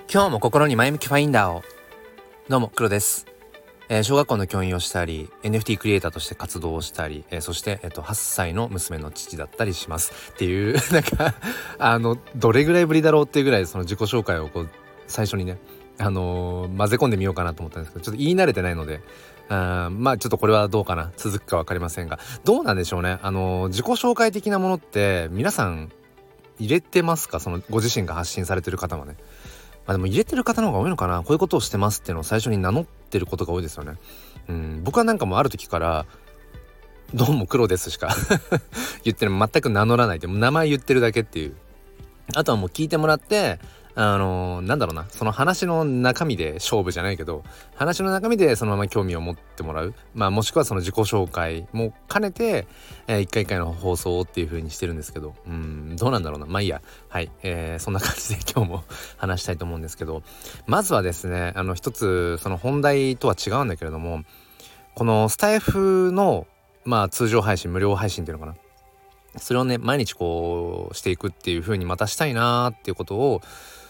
今日も心に前向きファインダーを。どうも黒です。小学校の教員をしたり NFT クリエイターとして活動をしたり、そして、8歳の娘の父だったりしますっていうなんかどれぐらいぶりだろうっていうぐらいその自己紹介をこう最初にね混ぜ込んでみようかなと思ったんですけど、ちょっと言い慣れてないのでまあちょっとこれはどうかな、続くか分かりませんが、どうなんでしょうね。自己紹介的なものって皆さん入れてますか？そのご自身が発信されてる方はね。でも入れてる方の方が多いのかな。こういうことをしてますっていうのを最初に名乗ってることが多いですよね。僕はなんかもうある時からどうも黒ですしか言ってる、全く名乗らないで、もう名前言ってるだけっていう。あとはもう聞いてもらってなんだろうな、その話の中身で勝負じゃないけど、話の中身でそのまま興味を持ってもらう、もしくはその自己紹介も兼ねて、一回一回の放送っていう風にしてるんですけど、どうなんだろうな。いいや、はい、そんな感じで今日も話したいと思うんですけど、まずはですね、一つその本題とは違うんだけれども、このスタイフの通常配信、無料配信っていうのかな、それをね毎日こうしていくっていう風にまたしたいなーっていうことを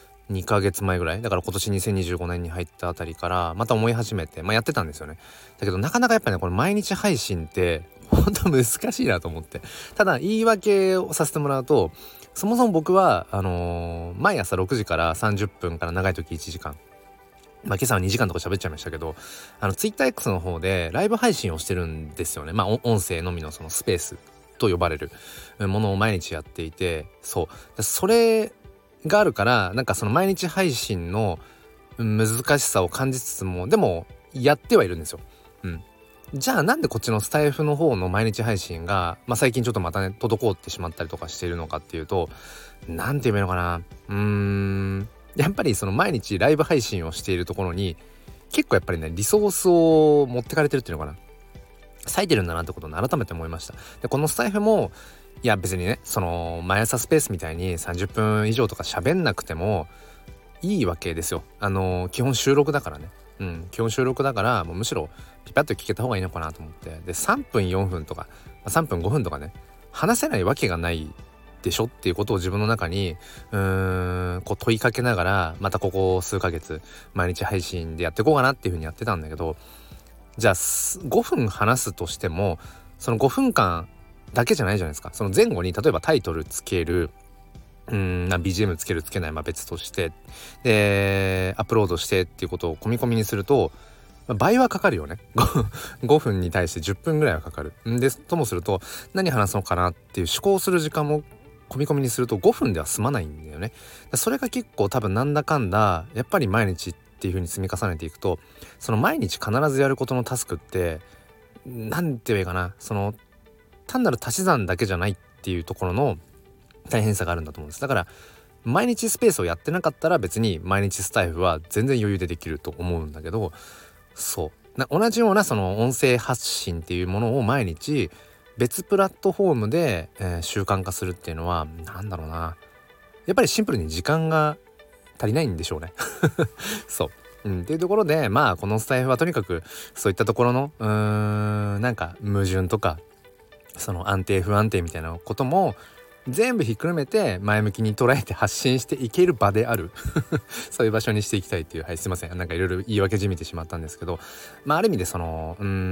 2ヶ月前ぐらいだから、今年2025年に入ったあたりからまた思い始めて、やってたんですよね。だけどなかなかやっぱね、これ毎日配信って本当難しいなと思って。ただ言い訳をさせてもらうと、そもそも僕は毎朝6時から30分から長い時1時間、今朝は2時間とか喋っちゃいましたけど、TwitterX の方でライブ配信をしてるんですよね。音声のみのそのスペースと呼ばれるものを毎日やっていて、それがあるから、なんかその毎日配信の難しさを感じつつも、でもやってはいるんですよ。じゃあなんでこっちのスタイフの方の毎日配信が、最近ちょっとまたね滞ってしまったりとかしているのかっていうと、なんて言えばいいのかな。やっぱりその毎日ライブ配信をしているところに結構やっぱりねリソースを持ってかれてるっていうのかな、割いてるんだなってことを改めて思いました。でこのスタイフも、いや別にね、その毎朝スペースみたいに30分以上とか喋んなくてもいいわけですよ。基本収録だからね。基本収録だから、もうむしろピパッと聞けた方がいいのかなと思って。で3分4分とか3分5分とかね、話せないわけがないでしょっていうことを自分の中にこう問いかけながら、またここ数ヶ月毎日配信でやっていこうかなっていう風にやってたんだけど、じゃあ5分話すとしても、その5分間だけじゃないじゃないですか。その前後に例えばタイトルつける、BGM つけるつけない、別として、でアップロードしてっていうことを込み込みにすると、倍はかかるよね。5分に対して10分ぐらいはかかる。でともすると、何話そうかなっていう思考する時間も込み込みにすると5分では済まないんだよね。それが結構多分なんだかんだやっぱり毎日っていう風に積み重ねていくと、その毎日必ずやることのタスクって、なんて言えばいいかな、その単なる足し算だけじゃないっていうところの大変さがあるんだと思うんです。だから毎日スペースをやってなかったら別に毎日スタイフは全然余裕でできると思うんだけど、同じようなその音声発信っていうものを毎日別プラットフォームで、習慣化するっていうのは、なんだろうな、やっぱりシンプルに時間が足りないんでしょうね。っていうところで、このスタイフはとにかくそういったところのなんか矛盾とか、その安定不安定みたいなことも全部ひっくるめて前向きに捉えて発信していける場であるそういう場所にしていきたいっていう、すいません、なんかいろいろ言い訳じみてしまったんですけど、ある意味でその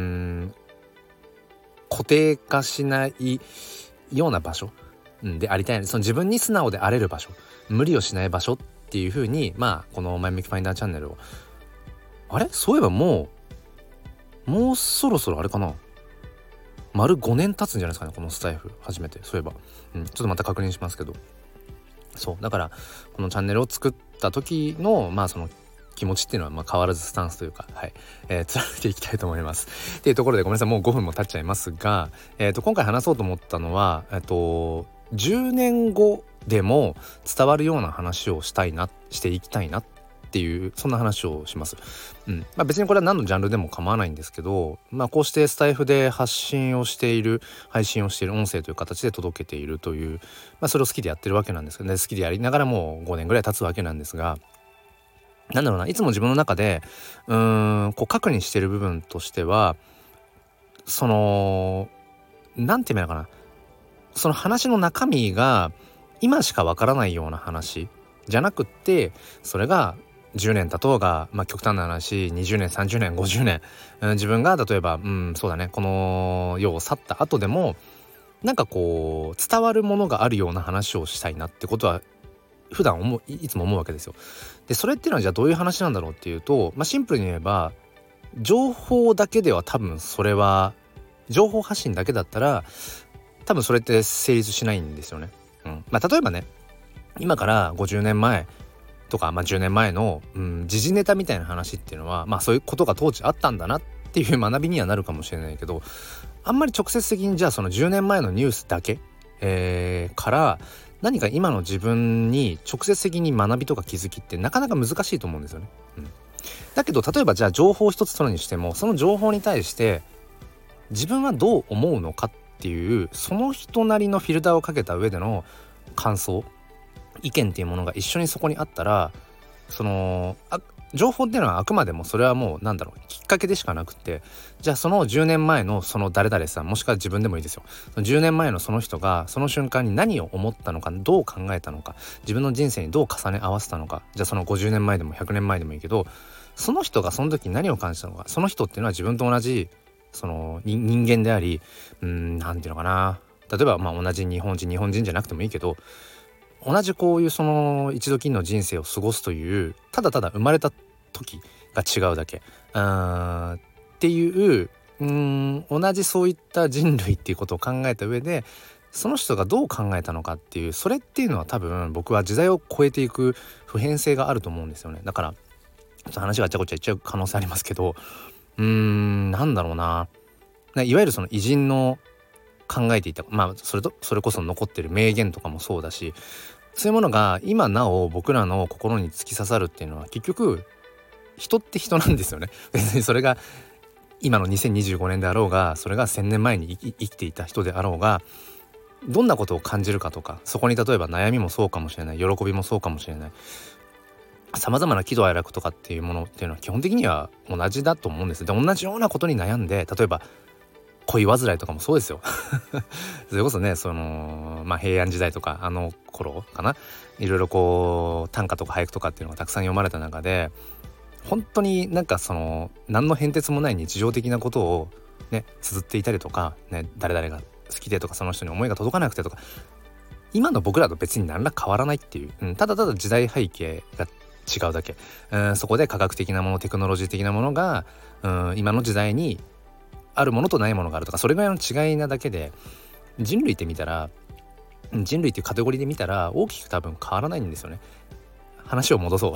固定化しないような場所、でありたい、その自分に素直であれる場所、無理をしない場所っていう風に、この前向きファインダーチャンネルを、そういえばもうそろそろあれかな、丸5年経つんじゃないですかね、このスタイフ初めて。そういえば、ちょっとまた確認しますけど、だからこのチャンネルを作った時のその気持ちっていうのは変わらずスタンスというか、貫いていきたいと思いますっていうところで、ごめんなさい、もう5分も経っちゃいますが、今回話そうと思ったのは、10年後でも伝わるような話をしていきたいなっていう、そんな話をします。別にこれは何のジャンルでも構わないんですけど、こうしてスタイフで配信をしている音声という形で届けているという、それを好きでやってるわけなんですけどね。好きでやりながらもう5年ぐらい経つわけなんですが、なんだろうな、いつも自分の中でこう確認してる部分としては、そのなんて言うのかな、その話の中身が今しかわからないような話じゃなくって、それが 10年経とうが、極端な話20年30年50年、自分が例えばそうだね、この世を去った後でもなんかこう伝わるものがあるような話をしたいなってことは普段いつも思うわけですよ。でそれっていうのはじゃあどういう話なんだろうっていうと、シンプルに言えば情報だけでは多分それは情報発信だけだったら多分それって成立しないんですよね。例えばね、今から50年前とか、10年前の、時事ネタみたいな話っていうのはそういうことが当時あったんだなっていう学びにはなるかもしれないけど、あんまり直接的にじゃあその10年前のニュースだけ、から何か今の自分に直接的に学びとか気づきってなかなか難しいと思うんですよね。だけど例えばじゃあ情報一つ取るにしても、その情報に対して自分はどう思うのかっていうその人なりのフィルターをかけた上での感想意見っていうものが一緒にそこにあったら、情報っていうのはあくまでもそれはもうきっかけでしかなくて、じゃあその10年前のその誰々さん、もしくは自分でもいいですよ、10年前のその人がその瞬間に何を思ったのか、どう考えたのか、自分の人生にどう重ね合わせたのか、じゃあその50年前でも100年前でもいいけど、その人がその時に何を感じたのか、その人っていうのは自分と同じその人間であり、なんていうのかな、例えば同じ日本人じゃなくてもいいけど、同じこういうその一度きりの人生を過ごすという、ただただ生まれた時が違うだけっていう、同じそういった人類っていうことを考えた上でその人がどう考えたのかっていう、それっていうのは多分僕は時代を超えていく普遍性があると思うんですよね。だからちょっと話があちゃこちゃいっちゃう可能性ありますけど、なんだろうな、いわゆるその偉人の考えていた、それこそ残ってる名言とかもそうだし、そういうものが今なお僕らの心に突き刺さるっていうのは、結局人って人なんですよね。別にそれが今の2025年であろうが、それが1000年前に生きていた人であろうが、どんなことを感じるかとか、そこに例えば悩みもそうかもしれない、喜びもそうかもしれない、さまざまな喜怒哀楽とかっていうものっていうのは基本的には同じだと思うんです。で同じようなことに悩んで、例えば恋煩いとかもそうですよ。それこそね、平安時代とかあの頃かな、いろいろこう短歌とか俳句とかっていうのがたくさん読まれた中で、本当に何の変哲もない日常的なことをね綴っていたりとかね、誰々が好きでとか、その人に思いが届かなくてとか、今の僕らと別に何ら変わらないっていう、ただただ時代背景が違うだけ、そこで科学的なもの、テクノロジー的なものが今の時代にあるものとないものがあるとか、それぐらいの違いなだけで、人類っていうカテゴリーで見たら大きく多分変わらないんですよね。話を戻そう。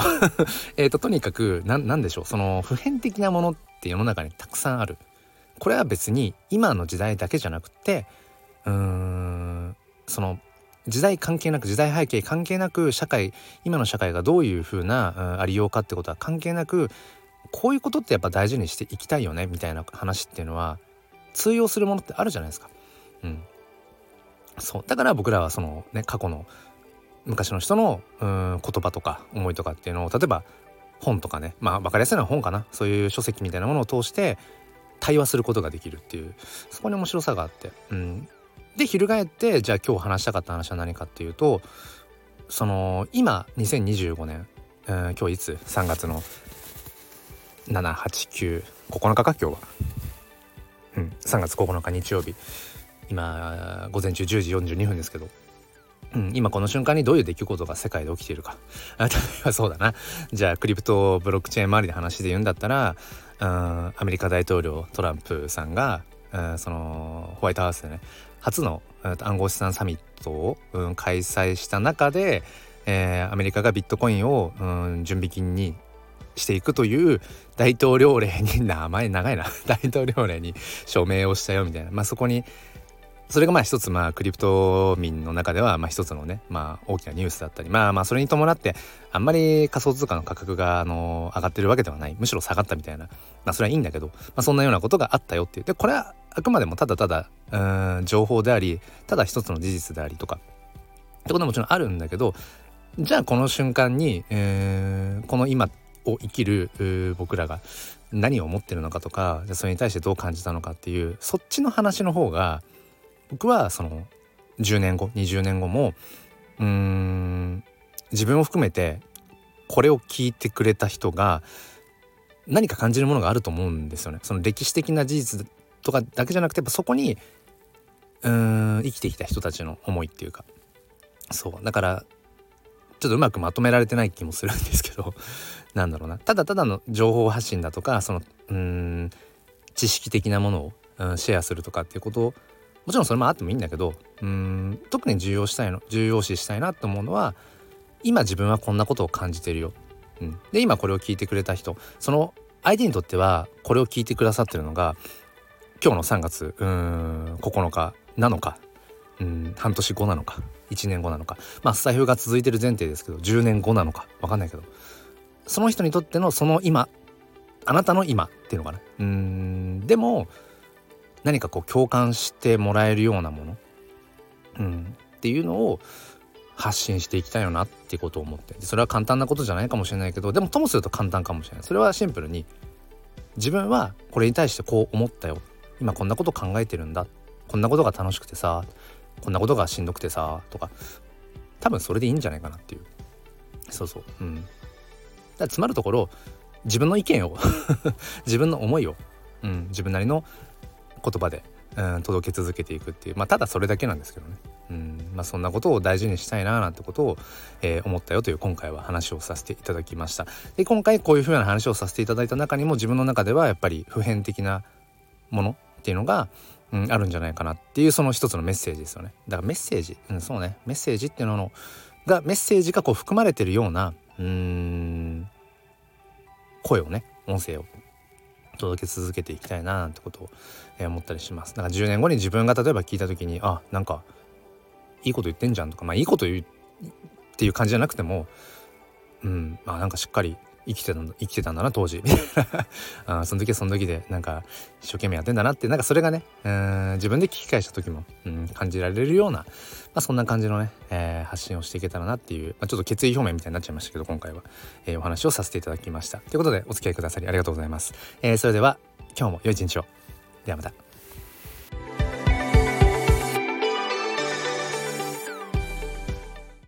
とにかくなんでしょう、その普遍的なものって世の中にたくさんある。これは別に今の時代だけじゃなくて、その時代関係なく、時代背景関係なく、今の社会がどういう風なありようかってことは関係なく、こういうことってやっぱ大事にしていきたいよねみたいな話っていうのは通用するものってあるじゃないですか。そうだから僕らはそのね、過去の昔の人の言葉とか思いとかっていうのを、例えば本とかね、分かりやすいのは本かな、そういう書籍みたいなものを通して対話することができるっていう、そこに面白さがあって、で翻って、じゃあ今日話したかった話は何かっていうと、その今2025年、今日いつ3月の7、8、9、9日か今日は、3月9日日曜日、今午前中10時42分ですけど、今この瞬間にどういう出来事が世界で起きているか。例えばそうだな、じゃあクリプトブロックチェーン周りで話で言うんだったら、アメリカ大統領トランプさんが、そのホワイトハウスでね初の暗号資産サミットを、開催した中で、アメリカがビットコインを、準備金にしていくという大統領令に、名前長いな大統領令に署名をしたよみたいな、それが一つクリプト民の中では一つのね、大きなニュースだったり、それに伴ってあんまり仮想通貨の価格が上がってるわけではない、むしろ下がったみたいな、それはいいんだけど、そんなようなことがあったよっていう。でこれはあくまでもただただ情報であり、ただ一つの事実でありとかってことはもちろんあるんだけど、じゃあこの瞬間に、この今を生きる僕らが何を思ってるのかとか、それに対してどう感じたのかっていう、そっちの話の方が僕はその10年後20年後も自分を含めてこれを聞いてくれた人が何か感じるものがあると思うんですよね。その歴史的な事実とかだけじゃなくて、やっぱそこに生きてきた人たちの思いっていうか、そうだからちょっとうまくまとめられてない気もするんですけどなんだろうな、ただただの情報発信だとか、その知識的なものを、シェアするとかっていうことを、もちろんそれもあってもいいんだけど、特に重要視したいなと思うのは、今自分はこんなことを感じてるよ、で今これを聞いてくれた人、その相手にとってはこれを聞いてくださってるのが今日の3月9日なのか、半年後なのか1年後なのか、スタイフが続いてる前提ですけど10年後なのか分かんないけど、その人にとってのその今、あなたの今っていうのかな、でも何かこう共感してもらえるようなもの、っていうのを発信していきたいよなっていうことを思って、それは簡単なことじゃないかもしれないけど、でもともすると簡単かもしれない。それはシンプルに自分はこれに対してこう思ったよ、今こんなこと考えてるんだ、こんなことが楽しくてさ、こんなことがしんどくてさとか、多分それでいいんじゃないかなっていう。だからつまるところ、自分の意見を自分の思いを、自分なりの言葉で、届け続けていくっていう、ただそれだけなんですけどね。そんなことを大事にしたいななんてことを、思ったよという今回は話をさせていただきました。で今回こういう風な話をさせていただいた中にも、自分の中ではやっぱり普遍的なものっていうのが、あるんじゃないかなっていう、その一つのメッセージですよね。だからメッセージ、メッセージっていうのがメッセージがこう含まれてるような声をね、音声を届け続けていきたいななんてことを、思ったりします。だから10年後に自分が例えば聞いた時に、なんかいいこと言ってんじゃんとか、いいこと言うっていう感じじゃなくても、なんかしっかり生きてたんだな当時みたいなその時はその時でなんか一生懸命やってんだなって、なんかそれがね、自分で聞き返した時も、感じられるような、そんな感じのね、発信をしていけたらなっていう、ちょっと決意表明みたいになっちゃいましたけど、今回は、お話をさせていただきましたということで、お付き合いくださりありがとうございます。それでは今日も良い一日を。ではまた。